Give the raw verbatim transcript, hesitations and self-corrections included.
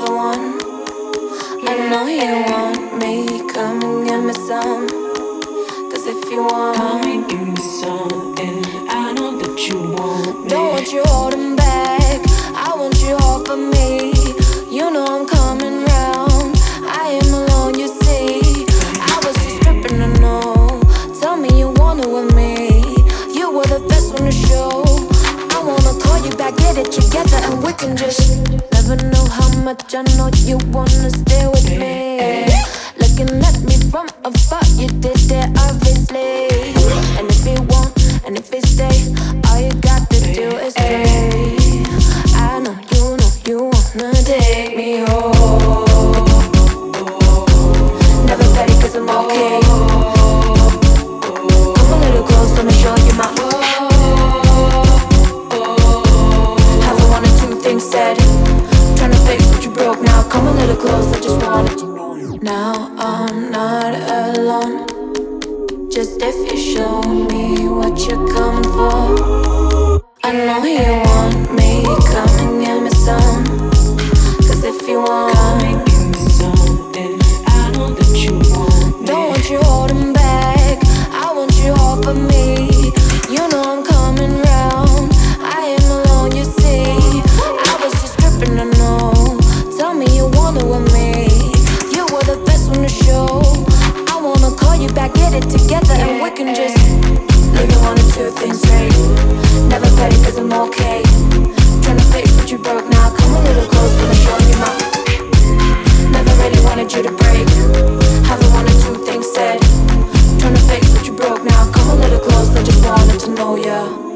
the one. I know you want me, come and give me some. Cause if you want, come and give me some, and I know that you want me. Don't want you holding back, I want you all for me. You know I'm coming round, I am alone, you see. I was just tripping to know, tell me you wanna with me. You were the best one to show. I wanna call you back, get it together, and we can just never know how much I know you wanna stay with me. Looking at me from afar, you did it obviously. And if you want, and if you stay, all you got to do is stay. I know you know you wanna take me home. Never petty cause I'm okay. Come a little close, let me show you my haven't one or two things said. Trying to fix what you broke now. Come a little close, I just wanted to know you. Now I'm not alone. Just if you show me what you're coming for. I know you want me, come and give me some. Cause if you want, come and give me some, and I know that you want me. Don't want you holding back, I want you all for me. You know I'm coming round, I am alone, you see. I was just tripping to know, tell me you wanna with me. You were the best one to show. I wanna call you back, get it together, and we can just leave it one or two things straight. Never petty cause I'm okay. Trying to fix what you broke now. Come a little close, wanna show you my never really wanted you to break. Haven't one or two things said. Trying to fix what you broke now. Come a little close, I just wanted to know ya.